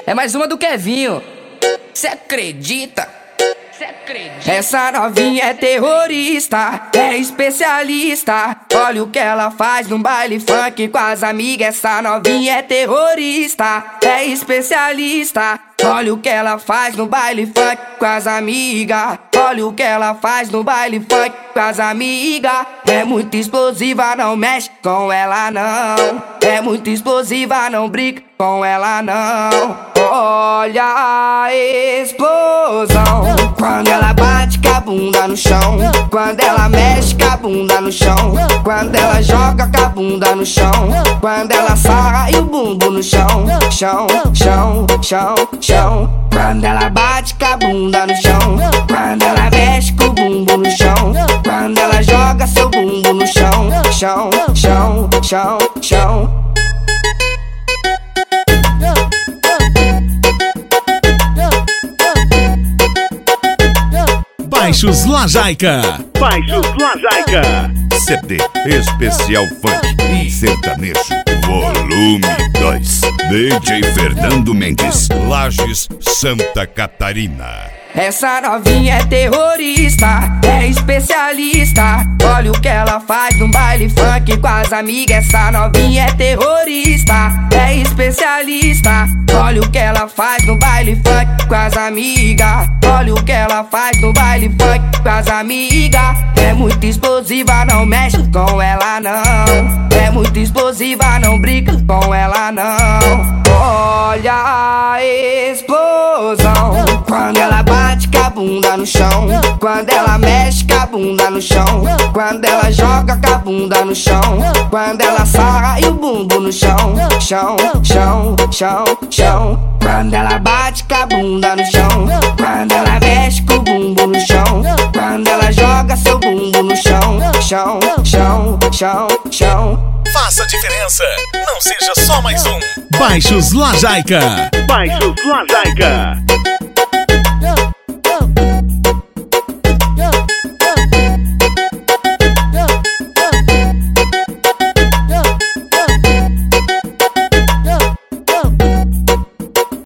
É mais uma do Kevinho. Cê acredita? Essa novinha é terrorista, é especialista. Olha o que ela faz no baile funk com as amigas. Essa novinha é terrorista, é especialista. Olha o que ela faz no baile funk com as amigas. Olha o que ela faz no baile funk com as amigas. É muito explosiva, não mexe com ela não. É muito explosiva, não brinca com ela não. Olha a explosão quando ela bate com a bunda no chão, quando ela mexe com a bunda no chão, quando ela joga com a bunda no chão, quando ela sarra e o bumbum no chão, chão, chão, chão, chão. Quando ela bate com a bunda no chão, quando ela mexe com o bumbum no chão, quando ela joga seu bumbum no chão, chão, chão, chão, chão. Baixos Lajaica. Baixos Lajaica. CD Especial Funk e Sertanejo Volume 2. DJ Fernando Mendes, Lages, Santa Catarina. Essa novinha é terrorista, é especialista. Olha o que ela faz no baile funk com as amigas. Essa novinha é terrorista, é especialista. Olha o que ela faz no baile funk com as amigas. Olha o que ela faz no baile funk com as amigas. É muito explosiva, não mexe com ela não. É muito explosiva, não brinca com ela não. Olha a explosão quando ela bate com a bunda no chão, quando ela mexe com a bunda no chão, quando ela joga com a bunda no chão, quando ela sarra e o bumbum no chão, chão, chão, chão, chão. Quando ela bate com a bunda no chão, quando ela mexe com o bumbum no chão, quando ela joga seu bumbum no chão, chão, chão, chão, chão. Faça a diferença, não seja só mais um. Baixos Lajaica. Baixos Lajaica.